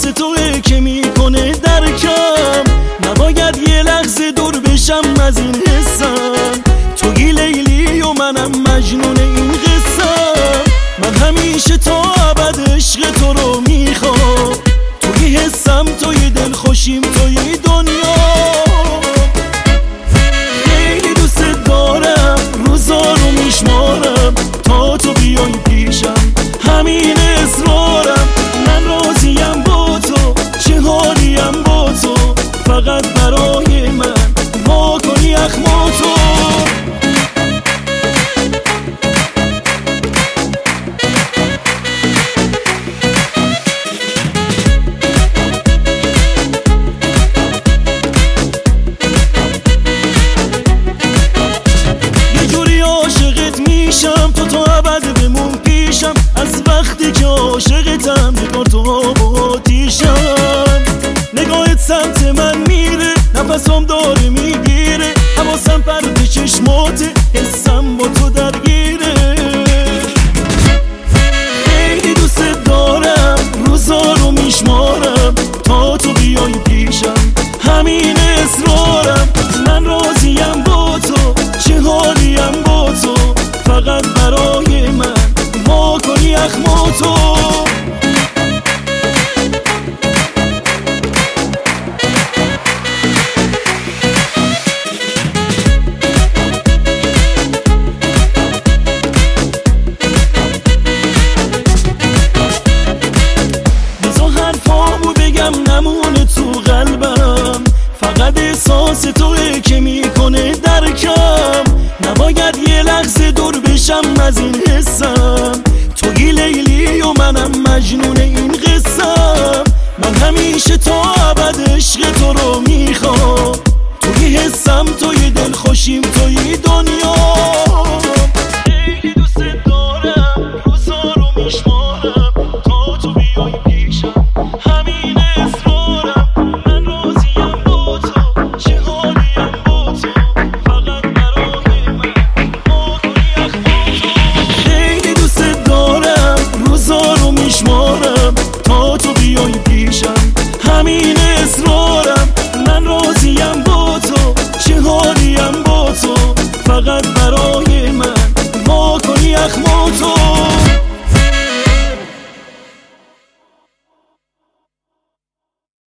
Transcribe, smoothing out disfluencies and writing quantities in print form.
احساس توئه که میکنه درکم. نباید یه لحظه دور بشم از این حسم. توی لیلی و منم مجنون این قصم. من همیشه تا ابد عشق تو رو میخوام. توی حسم، توی دل خوشیم، توی دنیا. خیلی دوست دارم، روزا رو میشمارم تا تو بیای پیشم. همین اصرارم، من راضیم با تو، چه حالیم با تو. فقط برای من وا کنی یخماتو. تو تا ابد بمون پیشم. از وقتی که عاشقتم نگاه تو آتیشم. نگاهت سمت من میره، نفسم داره میگیره. حواسم پرد چشماته، حسم با تو درگیره. خیلی دوست دارم، روزا رو میشمارم تا تو بیای پیشم. همین اصرارم، من راضیم با تو، چه حالیم با تو. فقط برای من وا کنی یخماتو. بذار حرفامو بگم نمونه تو قلبم. فقط احساس توئه که میکنه درکم. نباید یه لحظه دور بشم از این حسم. توی لیلی و منم مجنون این قصم. من همیشه تا ابد عشق تو رو میخوام. توی حسم، توی دل خوشیم، توی دنیا. خیلی دوست دارم، روزا رو میشمارم تا تو بیای پیشم. همین اصرارم، من راضیم با تو، چه حالیم با تو. فقط برای من وا کنی یخماتو. خیلی دوست دارم، روزا رو میشمارم تا تو بیای پیشم. همین اصرارم، من راضیم با تو، چه حالیم با تو. فقط برای